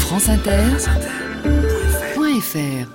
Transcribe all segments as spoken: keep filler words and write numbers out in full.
franceinter.fr.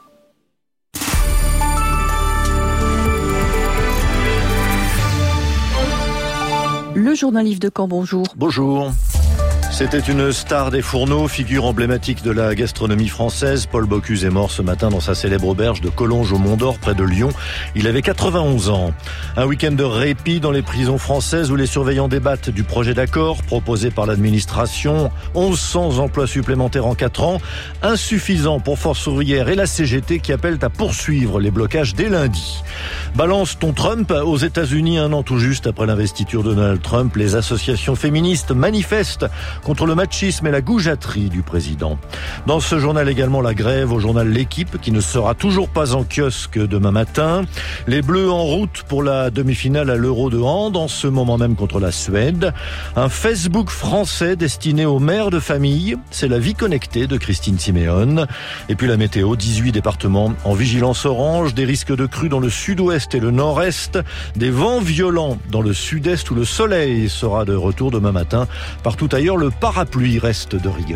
Le journal Yves de Caen, bonjour. Bonjour. C'était une star des fourneaux, figure emblématique de la gastronomie française. Paul Bocuse est mort ce matin dans sa célèbre auberge de Collonges au Mont-d'Or, près de Lyon. Il avait quatre-vingt-onze ans. Un week-end de répit dans les prisons françaises où les surveillants débattent du projet d'accord proposé par l'administration. mille cent emplois supplémentaires en quatre ans, insuffisant pour Force ouvrière et la C G T qui appellent à poursuivre les blocages dès lundi. Balance ton Trump. Aux États-Unis, un an tout juste après l'investiture de Donald Trump, les associations féministes manifestent contre le machisme et la goujaterie du président. Dans ce journal également, la grève au journal L'Équipe qui ne sera toujours pas en kiosque demain matin. Les Bleus en route pour la demi-finale à l'Euro de hand, en ce moment même contre la Suède. Un Facebook français destiné aux mères de famille. C'est la vie connectée de Christine Siméon. Et puis la météo, dix-huit départements en vigilance orange, des risques de crues dans le sud-ouest et le nord-est, des vents violents dans le sud-est où le soleil sera de retour demain matin. Partout ailleurs, le parapluie reste de rigueur.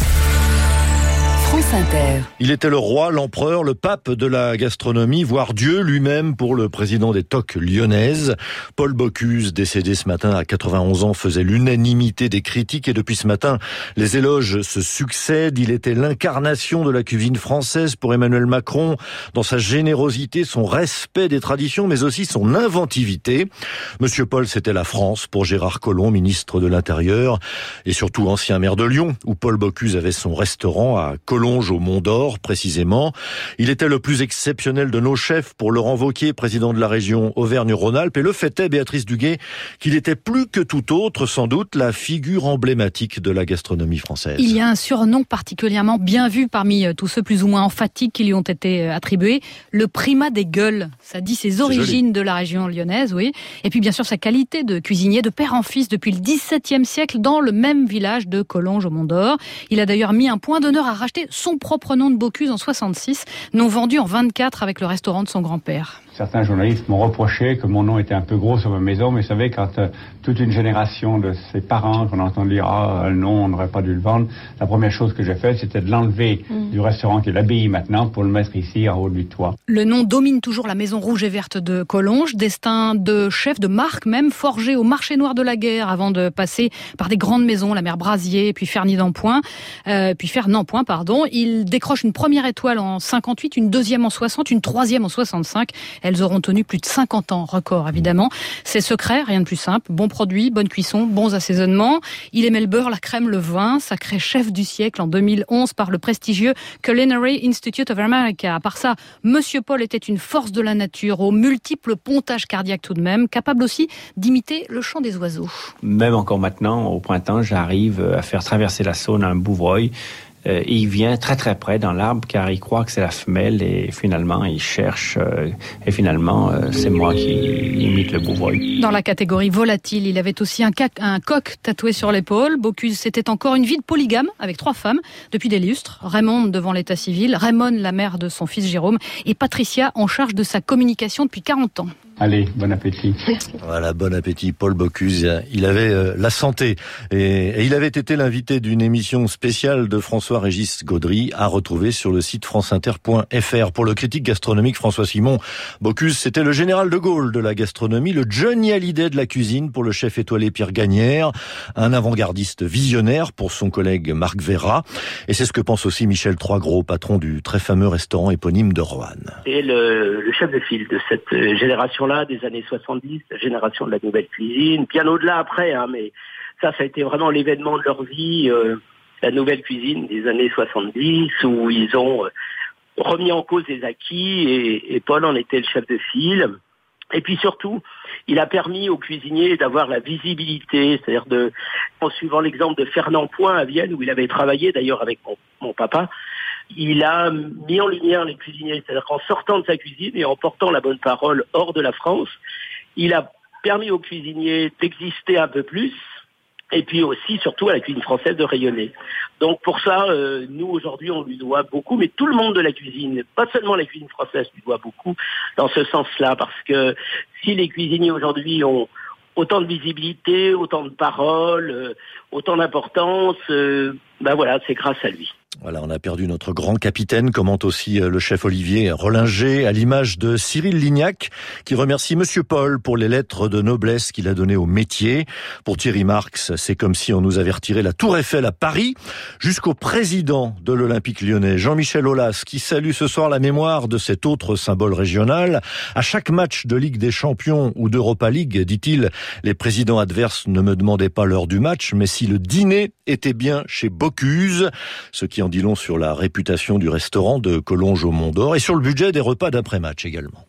France Inter. Il était le roi, l'empereur, le pape de la gastronomie, voire Dieu lui-même pour le président des Toques lyonnaises. Paul Bocuse, décédé ce matin à quatre-vingt-onze ans, faisait l'unanimité des critiques et depuis ce matin, les éloges se succèdent. Il était l'incarnation de la cuisine française pour Emmanuel Macron, dans sa générosité, son respect des traditions, mais aussi son inventivité. Monsieur Paul, c'était la France pour Gérard Collomb, ministre de l'Intérieur, et surtout ancien maire de Lyon, où Paul Bocuse avait son restaurant à Collonges au Mont-d'Or, précisément. Il était le plus exceptionnel de nos chefs pour Laurent Wauquiez, président de la région Auvergne-Rhône-Alpes. Et le fait est, Béatrice Duguay, qu'il était plus que tout autre, sans doute, la figure emblématique de la gastronomie française. Il y a un surnom particulièrement bien vu parmi tous ceux plus ou moins emphatiques qui lui ont été attribués, le primat des gueules. Ça dit ses origines de la région lyonnaise, oui. Et puis bien sûr sa qualité de cuisinier de père en fils depuis le dix-septième siècle dans le même village de Collonges au Mont-d'Or. Il a d'ailleurs mis un point d'honneur à racheter son propre nom de Bocuse en soixante-six, nom vendu en vingt-quatre avec le restaurant de son grand-père. Certains journalistes m'ont reproché que mon nom était un peu gros sur ma maison, mais vous savez, quand euh, toute une génération de ses parents, qu'on entend dire « Ah, le nom, on n'aurait pas dû le vendre », la première chose que j'ai faite, c'était de l'enlever mmh. du restaurant qui est l'Abbaye maintenant pour le mettre ici, en haut du toit. Le nom domine toujours la maison rouge et verte de Collonges, destin de chef de marque même, forgé au marché noir de la guerre avant de passer par des grandes maisons, la mère Brasier, puis Ferny-d'Ampoint, euh, puis Fernand-Point, pardon. Il décroche une première étoile en cinquante-huit, une deuxième en soixante, une troisième en soixante-cinq. Elles auront tenu plus de cinquante ans, record évidemment. C'est secret, rien de plus simple. Bon produit, bonne cuisson, bons assaisonnements. Il aimait le beurre, la crème, le vin. Sacré chef du siècle en deux mille onze par le prestigieux Culinary Institute of America. À part ça, Monsieur Paul était une force de la nature, aux multiples pontages cardiaques tout de même, capable aussi d'imiter le chant des oiseaux. Même encore maintenant, au printemps, j'arrive à faire traverser la Saône à un bouvreuil. Euh, il vient très très près dans l'arbre car il croit que c'est la femelle et finalement il cherche euh, et finalement euh, c'est moi qui imite le bouvreuil. Dans la catégorie volatile, il avait aussi un, cac, un coq tatoué sur l'épaule. Bocuse, c'était encore une vie de polygame avec trois femmes depuis des lustres. Raymonde devant l'état civil, Raymond la mère de son fils Jérôme et Patricia en charge de sa communication depuis quarante ans. Allez, bon appétit. Voilà, bon appétit, Paul Bocuse. Il avait euh, la santé et, et il avait été l'invité d'une émission spéciale de François-Régis Gaudry à retrouver sur le site franceinter point f r. Pour le critique gastronomique François Simon, Bocuse, c'était le général de Gaulle de la gastronomie, le Johnny Hallyday de la cuisine pour le chef étoilé Pierre Gagnère, un avant-gardiste visionnaire pour son collègue Marc Verrat. Et c'est ce que pense aussi Michel Troisgros, patron du très fameux restaurant éponyme de Roanne. Et le, le chef de file de cette génération là des années soixante-dix, la génération de la nouvelle cuisine, bien au-delà après, hein, mais ça, ça a été vraiment l'événement de leur vie, euh, la nouvelle cuisine des années soixante-dix, où ils ont euh, remis en cause les acquis, et, et Paul en était le chef de file. Et puis surtout, il a permis aux cuisiniers d'avoir la visibilité, c'est-à-dire de, en suivant l'exemple de Fernand-Point à Vienne, où il avait travaillé d'ailleurs avec mon, mon papa, il a mis en lumière les cuisiniers, c'est-à-dire qu'en sortant de sa cuisine et en portant la bonne parole hors de la France, il a permis aux cuisiniers d'exister un peu plus, et puis aussi, surtout, à la cuisine française de rayonner. Donc pour ça, euh, nous, aujourd'hui, on lui doit beaucoup, mais tout le monde de la cuisine, pas seulement la cuisine française, lui doit beaucoup dans ce sens-là, parce que si les cuisiniers aujourd'hui ont autant de visibilité, autant de paroles, euh, autant d'importance. Euh, ben voilà, c'est grâce à lui. Voilà, on a perdu notre grand capitaine, commente aussi le chef Olivier Rollinger, à l'image de Cyril Lignac, qui remercie Monsieur Paul pour les lettres de noblesse qu'il a données au métier. Pour Thierry Marx, c'est comme si on nous avait retiré la Tour Eiffel à Paris, jusqu'au président de l'Olympique lyonnais, Jean-Michel Aulas, qui salue ce soir la mémoire de cet autre symbole régional. À chaque match de Ligue des Champions ou d'Europa League, dit-il, les présidents adverses ne me demandaient pas l'heure du match, mais si le dîner était bien chez Bocuse, ce qui en dit long sur la réputation du restaurant de Collonges au Mont d'Or et sur le budget des repas d'après-match également.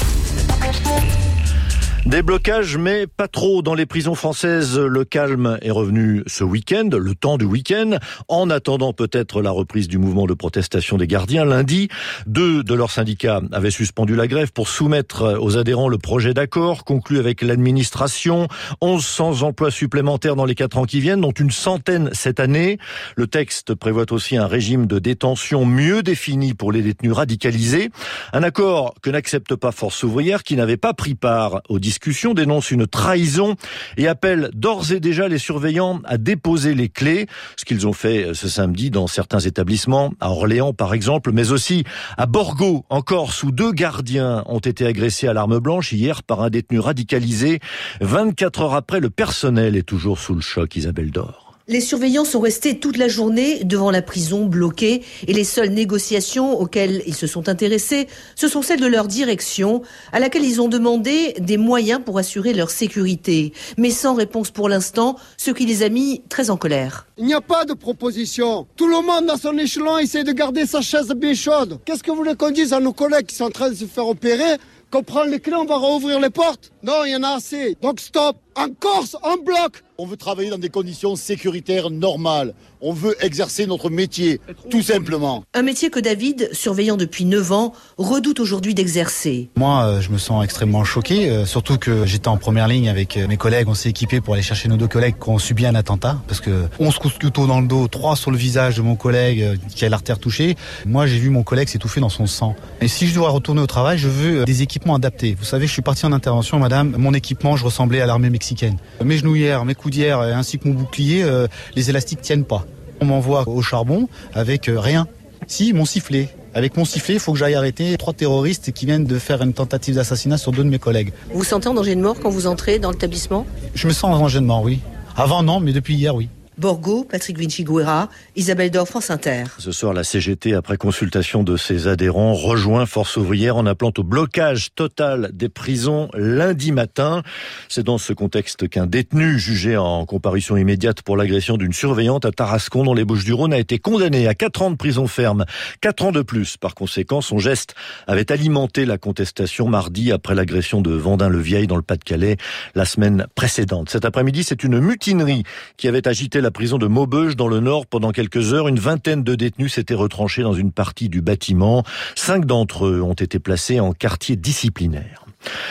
Des blocages, mais pas trop. Dans les prisons françaises, le calme est revenu ce week-end, le temps du week-end, en attendant peut-être la reprise du mouvement de protestation des gardiens. Lundi, deux de leurs syndicats avaient suspendu la grève pour soumettre aux adhérents le projet d'accord conclu avec l'administration. onze cents emplois supplémentaires dans les quatre ans qui viennent, dont une centaine cette année. Le texte prévoit aussi un régime de détention mieux défini pour les détenus radicalisés. Un accord que n'accepte pas Force ouvrière, qui n'avait pas pris part aux discussions, dénonce une trahison et appelle d'ores et déjà les surveillants à déposer les clés, ce qu'ils ont fait ce samedi dans certains établissements, à Orléans par exemple, mais aussi à Borgo, en Corse, où deux gardiens ont été agressés à l'arme blanche hier par un détenu radicalisé. vingt-quatre heures après, le personnel est toujours sous le choc. Isabelle Dor. Les surveillants sont restés toute la journée devant la prison, bloqués, et les seules négociations auxquelles ils se sont intéressés, ce sont celles de leur direction, à laquelle ils ont demandé des moyens pour assurer leur sécurité, mais sans réponse pour l'instant, ce qui les a mis très en colère. Il n'y a pas de proposition. Tout le monde, à son échelon, essaie de garder sa chaise bien chaude. Qu'est-ce que vous voulez qu'on dise à nos collègues qui sont en train de se faire opérer ? Qu'on prend les clés, on va rouvrir les portes? Non, il y en a assez. Donc stop. En Corse, en bloc. On veut travailler dans des conditions sécuritaires normales. On veut exercer notre métier, tout simplement. Un métier que David, surveillant depuis neuf ans, redoute aujourd'hui d'exercer. Moi, euh, je me sens extrêmement choqué, euh, surtout que j'étais en première ligne avec euh, mes collègues. On s'est équipés pour aller chercher nos deux collègues qui ont subi un attentat, parce que onze coups de couteau dans le dos, trois sur le visage de mon collègue euh, qui a l'artère touchée. Moi, j'ai vu mon collègue s'étouffer dans son sang. Et si je dois retourner au travail, je veux euh, des équipements adaptés. Vous savez, je suis parti en intervention, madame. Mon équipement, je ressemblais à l'armée mexicaine. Mes genouillères, mes coudières, ainsi que mon bouclier, euh, les élastiques tiennent pas. On m'envoie au charbon avec euh, rien. Si, mon sifflet. Avec mon sifflet, il faut que j'aille arrêter trois terroristes qui viennent de faire une tentative d'assassinat sur deux de mes collègues. Vous vous sentez en danger de mort quand vous entrez dans l'établissement ? Je me sens en danger de mort, oui. Avant, non, mais depuis hier, oui. Borgo, Patrick Vinci-Guerra, Isabelle Dor, France Inter. Ce soir, la C G T, après consultation de ses adhérents, rejoint Force ouvrière en appelant au blocage total des prisons lundi matin. C'est dans ce contexte qu'un détenu jugé en comparution immédiate pour l'agression d'une surveillante à Tarascon, dans les Bouches-du-Rhône, a été condamné à quatre ans de prison ferme. quatre ans de plus. Par conséquent, son geste avait alimenté la contestation mardi après l'agression de Vendin-le-Vieil dans le Pas-de-Calais la semaine précédente. Cet après-midi, c'est une mutinerie qui avait agité la La prison de Maubeuge dans le Nord pendant quelques heures. Une vingtaine de détenus s'étaient retranchés dans une partie du bâtiment. Cinq d'entre eux ont été placés en quartier disciplinaire.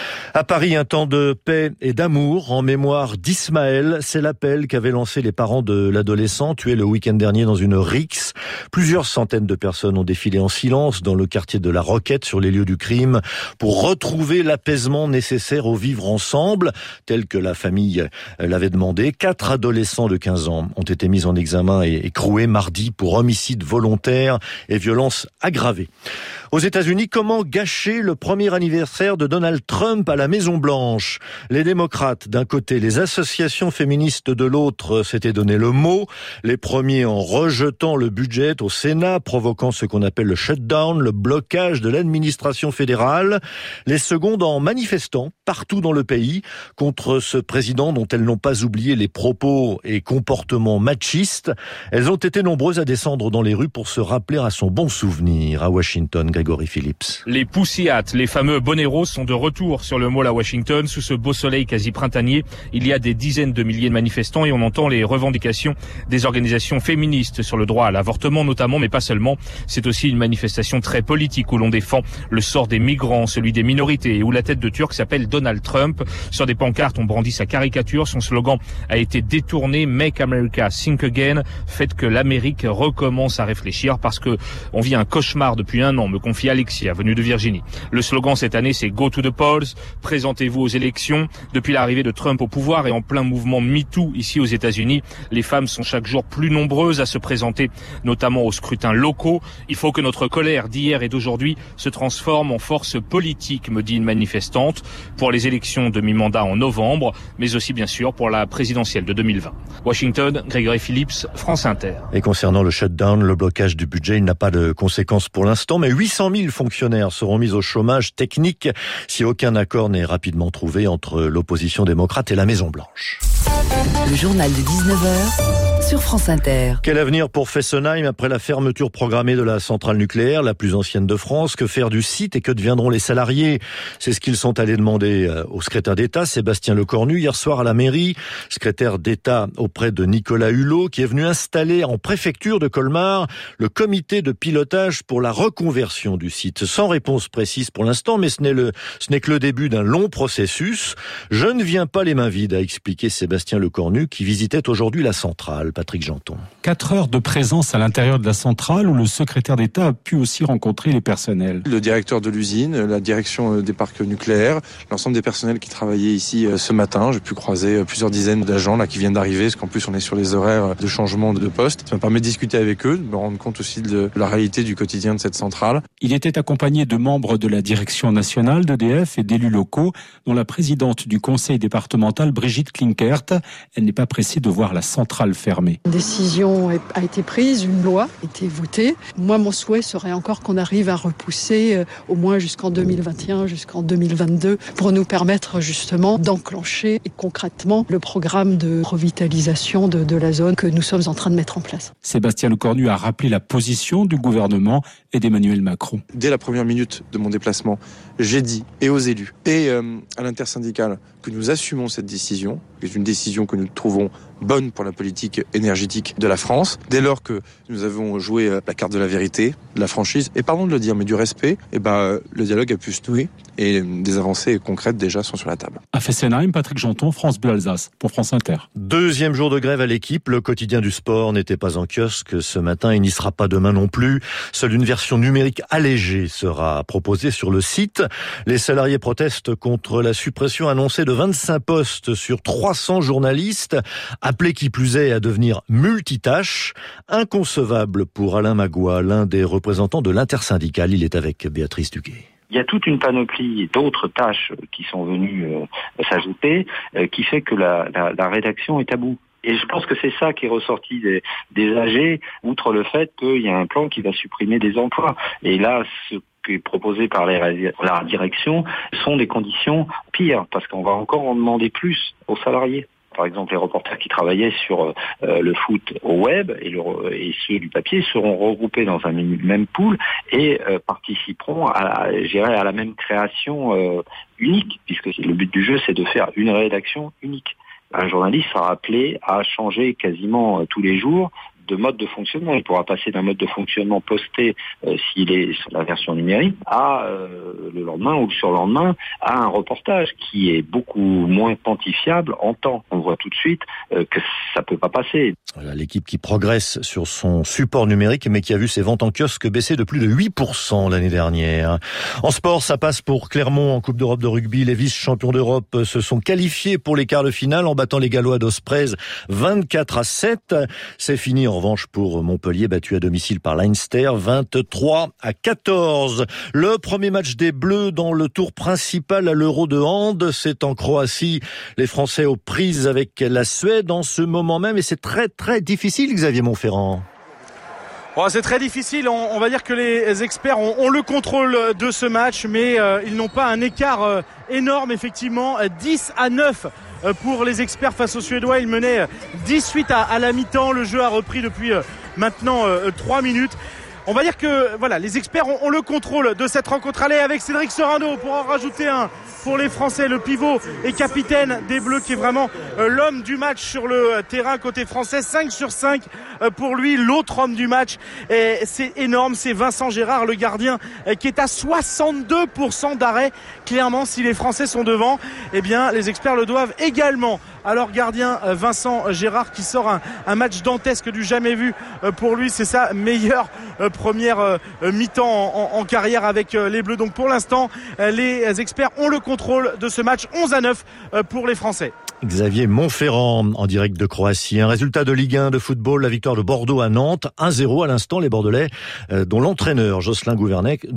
À Paris, un temps de paix et d'amour en mémoire d'Ismaël. C'est l'appel qu'avaient lancé les parents de l'adolescent tué le week-end dernier dans une rixe. Plusieurs centaines de personnes ont défilé en silence dans le quartier de la Roquette sur les lieux du crime pour retrouver l'apaisement nécessaire au vivre ensemble, tel que la famille l'avait demandé. Quatre adolescents de quinze ans ont été mis en examen et écroués mardi pour homicide volontaire et violence aggravée. Aux États-Unis, comment gâcher le premier anniversaire de Donald Trump à la Maison-Blanche? Les démocrates d'un côté, les associations féministes de l'autre s'étaient donné le mot. Les premiers en rejetant le budget au Sénat, provoquant ce qu'on appelle le shutdown, le blocage de l'administration fédérale. Les secondes en manifestant partout dans le pays contre ce président dont elles n'ont pas oublié les propos et comportements machistes. Elles ont été nombreuses à descendre dans les rues pour se rappeler à son bon souvenir. À Washington, Grégory Phillips. Les Pussy Hats, les fameux bonnets roses, sont de retour sur le mall à Washington. Sous ce beau soleil quasi printanier, il y a des dizaines de milliers de manifestants et on entend les revendications des organisations féministes sur le droit à l'avortement. l'environnement notamment, mais pas seulement. C'est aussi une manifestation très politique où l'on défend le sort des migrants, celui des minorités, et où la tête de Turc s'appelle Donald Trump. Sur des pancartes, on brandit sa caricature. Son slogan a été détourné, Make America Think Again. Faites que l'Amérique recommence à réfléchir parce que on vit un cauchemar depuis un an, me confie Alexia, venue de Virginie. Le slogan cette année, c'est Go to the polls. Présentez-vous aux élections. Depuis l'arrivée de Trump au pouvoir et en plein mouvement MeToo ici aux États-Unis, les femmes sont chaque jour plus nombreuses à se présenter, notamment aux scrutins locaux. Il faut que notre colère d'hier et d'aujourd'hui se transforme en force politique, me dit une manifestante, pour les élections de mi-mandat en novembre, mais aussi bien sûr pour la présidentielle de deux mille vingt. Washington, Grégory Phillips, France Inter. Et concernant le shutdown, le blocage du budget, il n'a pas de conséquences pour l'instant, mais huit cent mille fonctionnaires seront mis au chômage technique si aucun accord n'est rapidement trouvé entre l'opposition démocrate et la Maison-Blanche. Le journal de dix-neuf heures sur France Inter. Quel avenir pour Fessenheim après la fermeture programmée de la centrale nucléaire, la plus ancienne de France? Que faire du site et que deviendront les salariés? C'est ce qu'ils sont allés demander au secrétaire d'État, Sébastien Lecornu, hier soir à la mairie. Secrétaire d'État auprès de Nicolas Hulot, qui est venu installer en préfecture de Colmar le comité de pilotage pour la reconversion du site. Sans réponse précise pour l'instant, mais ce n'est le, ce n'est que le début d'un long processus. Je ne viens pas les mains vides, a expliqué Sébastien Lecornu, qui visitait aujourd'hui la centrale. Patrick Janton. Quatre heures de présence à l'intérieur de la centrale où le secrétaire d'État a pu aussi rencontrer les personnels. Le directeur de l'usine, la direction des parcs nucléaires, l'ensemble des personnels qui travaillaient ici ce matin. J'ai pu croiser plusieurs dizaines d'agents là qui viennent d'arriver, parce qu'en plus on est sur les horaires de changement de poste. Ça me permet de discuter avec eux, de me rendre compte aussi de la réalité du quotidien de cette centrale. Il était accompagné de membres de la direction nationale d'E D F et d'élus locaux, dont la présidente du conseil départemental, Brigitte Klinkert. Elle n'est pas pressée de voir la centrale fermée. Une décision a été prise, une loi a été votée. Moi, mon souhait serait encore qu'on arrive à repousser au moins jusqu'en deux mille vingt et un, jusqu'en deux mille vingt-deux, pour nous permettre justement d'enclencher et concrètement le programme de revitalisation de, de la zone que nous sommes en train de mettre en place. Sébastien Lecornu a rappelé la position du gouvernement et d'Emmanuel Macron. Dès la première minute de mon déplacement, j'ai dit et aux élus et euh, à l'intersyndicale que nous assumons cette décision, qui est une décision que nous trouvons bonne pour la politique énergétique de la France. Dès lors que nous avons joué la carte de la vérité, de la franchise, et pardon de le dire, mais du respect, et ben, le dialogue a pu se nouer et des avancées concrètes déjà sont sur la table. À Fessenheim, Patrick Janton, France Bleu Alsace, pour France Inter. Deuxième jour de grève à l'équipe, le quotidien du sport n'était pas en kiosque ce matin et n'y sera pas demain non plus. Seule une version numérique allégée sera proposée sur le site. Les salariés protestent contre la suppression annoncée de vingt-cinq postes sur trois cents journalistes, appelés qui plus est à devenir multitâches. Inconcevable pour Alain Magua, l'un des représentants de l'intersyndicale. Il est avec Béatrice Duguay. Il y a toute une panoplie d'autres tâches qui sont venues euh, s'ajouter, euh, qui fait que la, la, la rédaction est à bout. Et je pense que c'est ça qui est ressorti des, des A G, outre le fait qu'il y a un plan qui va supprimer des emplois. Et là, ce qui est proposé par les, la direction sont des conditions pires, parce qu'on va encore en demander plus aux salariés. Par exemple, les reporters qui travaillaient sur euh, le foot au web et, le, et ceux du papier seront regroupés dans un même pool et euh, participeront à, je dirais, à la même création euh, unique, puisque le but du jeu, c'est de faire une rédaction unique. Un journaliste sera appelé à changer quasiment euh, tous les jours de mode de fonctionnement. Il pourra passer d'un mode de fonctionnement posté, euh, s'il est sur la version numérique, à euh, le lendemain ou le surlendemain, à un reportage qui est beaucoup moins quantifiable en temps. On voit tout de suite euh, que ça peut pas passer. Voilà, l'équipe qui progresse sur son support numérique, mais qui a vu ses ventes en kiosque baisser de plus de huit pour cent l'année dernière. En sport, ça passe pour Clermont en Coupe d'Europe de rugby. Les vice-champions d'Europe se sont qualifiés pour les quarts de finale en battant les Gallois d'Osprez vingt-quatre à sept. C'est fini en En revanche pour Montpellier, battu à domicile par Leinster, vingt-trois à quatorze. Le premier match des Bleus dans le tour principal à l'Euro de hand, c'est en Croatie. Les Français aux prises avec la Suède en ce moment même, et c'est très très difficile, Xavier Montferrand. Bon, c'est très difficile, on, on va dire que les experts ont, ont le contrôle de ce match, mais euh, ils n'ont pas un écart euh, énorme, effectivement, dix à neuf pour les experts face aux Suédois. Ils menaient dix-huit à, à la mi-temps, le jeu a repris depuis euh, maintenant euh, trois minutes. On va dire que voilà, les experts ont, ont le contrôle de cette rencontre. Allez, avec Cédric Sorano pour en rajouter un pour les Français, le pivot et capitaine des Bleus qui est vraiment euh, l'homme du match sur le terrain côté français. cinq sur cinq pour lui. L'autre homme du match, et c'est énorme, c'est Vincent Gérard, le gardien, qui est à soixante-deux pour cent d'arrêt. Clairement, si les Français sont devant, eh bien, les experts le doivent également. Alors gardien Vincent Gérard qui sort un, un match dantesque du jamais vu pour lui. C'est sa meilleure première mi-temps en, en, en carrière avec les Bleus. Donc pour l'instant, les experts ont le contrôle de ce match. onze à neuf pour les Français. Xavier Montferrand en direct de Croatie. Un résultat de Ligue un de football, la victoire de Bordeaux à Nantes, un zéro à l'instant. Les Bordelais, euh, dont l'entraîneur Jocelyn Gourvenec,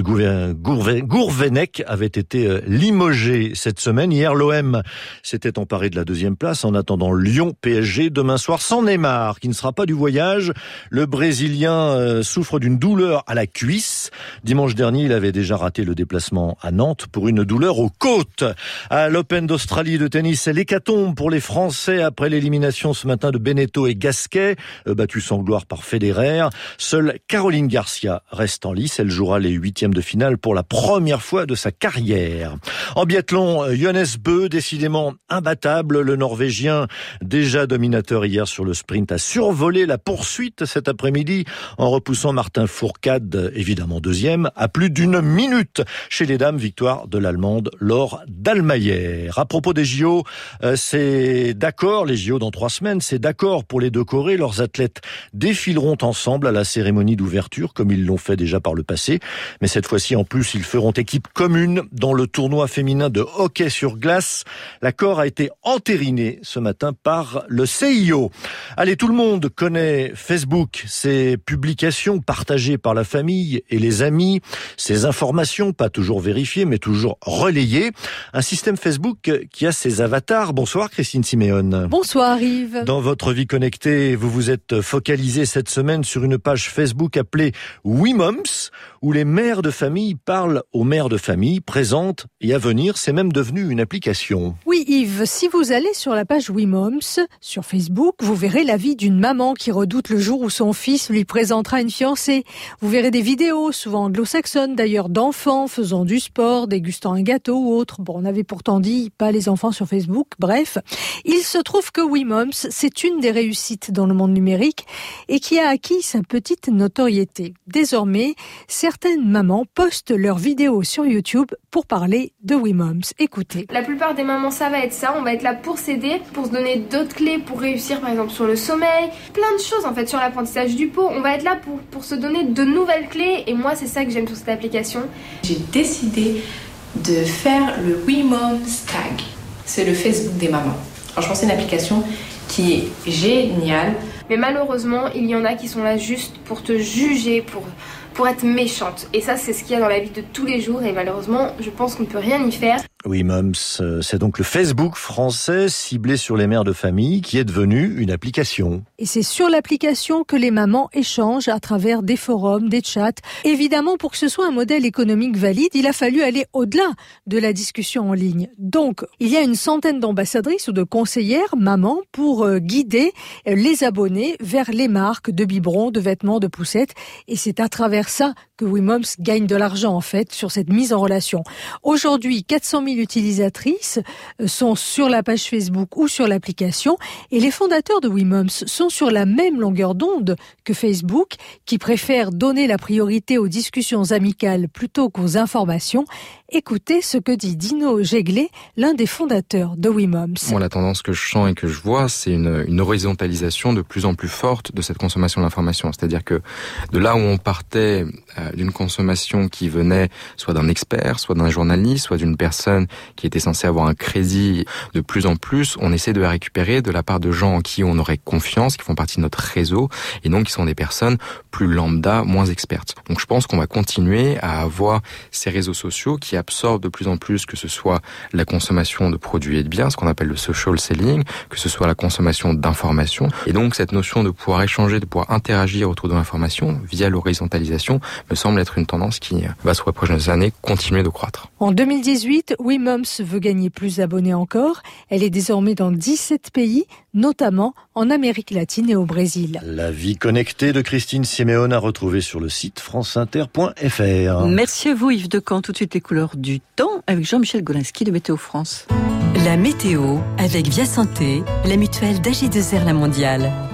Gourvenec avait été euh, limogé cette semaine. Hier, l'O M s'était emparé de la deuxième place en attendant Lyon-P S G demain soir sans Neymar, qui ne sera pas du voyage. Le Brésilien euh, souffre d'une douleur à la cuisse. Dimanche dernier, il avait déjà raté le déplacement à Nantes pour une douleur aux côtes. À l'Open d'Australie de tennis, c'est l'hécatombe pour les Français après l'élimination ce matin de Beneteau et Gasquet, battus sans gloire par Federer. Seule Caroline Garcia reste en lice. Elle jouera les huitièmes de finale pour la première fois de sa carrière. En biathlon, Johannes Bö, décidément imbattable. Le Norvégien, déjà dominateur hier sur le sprint, a survolé la poursuite cet après-midi en repoussant Martin Fourcade, évidemment deuxième, à plus d'une minute. Chez les dames, victoire de l'Allemande Laure Dahlmeier. À propos des J O, c'est C'est d'accord, les J O dans trois semaines, c'est d'accord pour les deux Corées. Leurs athlètes défileront ensemble à la cérémonie d'ouverture, comme ils l'ont fait déjà par le passé. Mais cette fois-ci, en plus, ils feront équipe commune dans le tournoi féminin de hockey sur glace. L'accord a été entériné ce matin par le C I O. Allez, tout le monde connaît Facebook, ses publications partagées par la famille et les amis, ses informations, pas toujours vérifiées, mais toujours relayées. Un système Facebook qui a ses avatars. Bonsoir Christine Siméon. Bonsoir Yves. Dans votre vie connectée, vous vous êtes focalisé cette semaine sur une page Facebook appelée WeMoms, où les mères de famille parlent aux mères de famille présentes et à venir. C'est même devenu une application. Oui Yves, si vous allez sur la page WeMoms sur Facebook, vous verrez la vie d'une maman qui redoute le jour où son fils lui présentera une fiancée. Vous verrez des vidéos, souvent anglo-saxonnes d'ailleurs, d'enfants faisant du sport, dégustant un gâteau ou autre. Bon, on avait pourtant dit pas les enfants sur Facebook. Bref, il se trouve que WeMoms, c'est une des réussites dans le monde numérique et qui a acquis sa petite notoriété. Désormais, certaines mamans postent leurs vidéos sur YouTube pour parler de WeMoms. Écoutez. La plupart des mamans, ça va être ça. On va être là pour s'aider, pour se donner d'autres clés pour réussir, par exemple sur le sommeil, plein de choses en fait sur l'apprentissage du pot. On va être là pour, pour se donner de nouvelles clés et moi, c'est ça que j'aime sur cette application. J'ai décidé de faire le WeMoms Tag. C'est le Facebook des mamans. Franchement, c'est une application qui est géniale. Mais malheureusement, il y en a qui sont là juste pour te juger, pour, pour être méchante. Et ça, c'est ce qu'il y a dans la vie de tous les jours. Et malheureusement, je pense qu'on ne peut rien y faire. WeMoms, c'est donc le Facebook français ciblé sur les mères de famille qui est devenu une application. Et c'est sur l'application que les mamans échangent à travers des forums, des chats. Évidemment, pour que ce soit un modèle économique valide, il a fallu aller au-delà de la discussion en ligne. Donc, il y a une centaine d'ambassadrices ou de conseillères mamans pour guider les abonnés vers les marques de biberons, de vêtements, de poussettes. Et c'est à travers ça que WeMoms gagne de l'argent, en fait, sur cette mise en relation. Aujourd'hui, quatre cent mille utilisatrices sont sur la page Facebook ou sur l'application et les fondateurs de WeMoms sont sur la même longueur d'onde que Facebook, qui préfère donner la priorité aux discussions amicales plutôt qu'aux informations. Écoutez ce que dit Dino Jeglet, l'un des fondateurs de WeMoms. Moi, la tendance que je sens et que je vois, c'est une, une horizontalisation de plus en plus forte de cette consommation d'informations. C'est-à-dire que de là où on partait euh, d'une consommation qui venait soit d'un expert, soit d'un journaliste, soit d'une personne qui était censée avoir un crédit, de plus en plus, on essaie de la récupérer de la part de gens en qui on aurait confiance, qui font partie de notre réseau, et donc qui sont des personnes plus lambda, moins expertes. Donc je pense qu'on va continuer à avoir ces réseaux sociaux qui absorbe de plus en plus, que ce soit la consommation de produits et de biens, ce qu'on appelle le social selling, que ce soit la consommation d'informations. Et donc, cette notion de pouvoir échanger, de pouvoir interagir autour de l'information via l'horizontalisation me semble être une tendance qui va, sur les prochaines années, continuer de croître. En deux mille dix-huit, WeMoms veut gagner plus d'abonnés encore. Elle est désormais dans dix-sept pays, notamment en Amérique latine et au Brésil. La vie connectée de Christine Siméon à retrouver sur le site franceinter point f r. Merci à vous Yves Decamp. Tout de suite les couleurs du temps avec Jean-Michel Golinski de Météo France. La météo avec Via Santé, la mutuelle d'A G deux R La Mondiale.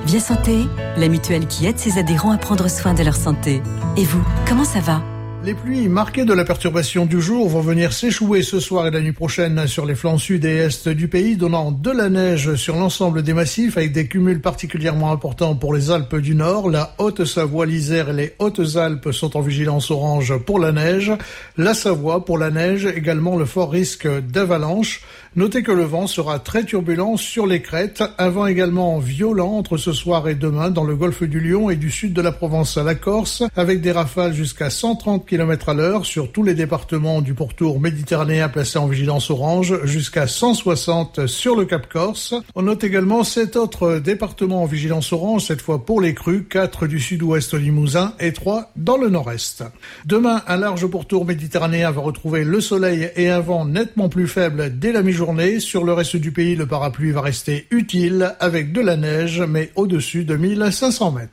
Bien Santé, la mutuelle qui aide ses adhérents à prendre soin de leur santé. Et vous, comment ça va ? Les pluies marquées de la perturbation du jour vont venir s'échouer ce soir et la nuit prochaine sur les flancs sud et est du pays, donnant de la neige sur l'ensemble des massifs avec des cumuls particulièrement importants pour les Alpes du Nord. La Haute-Savoie, l'Isère et les Hautes-Alpes sont en vigilance orange pour la neige. La Savoie pour la neige, également le fort risque d'avalanche. Notez que le vent sera très turbulent sur les crêtes, un vent également violent entre ce soir et demain dans le golfe du Lion et du sud de la Provence à la Corse, avec des rafales jusqu'à cent trente kilomètres à l'heure sur tous les départements du pourtour méditerranéen placés en vigilance orange, jusqu'à cent soixante sur le Cap Corse. On note également sept autres départements en vigilance orange, cette fois pour les crues, quatre du sud-ouest au Limousin et trois dans le nord-est. Demain, un large pourtour méditerranéen va retrouver le soleil et un vent nettement plus faible dès la mi-journée. Sur le reste du pays, le parapluie va rester utile avec de la neige, mais au-dessus de mille cinq cents mètres.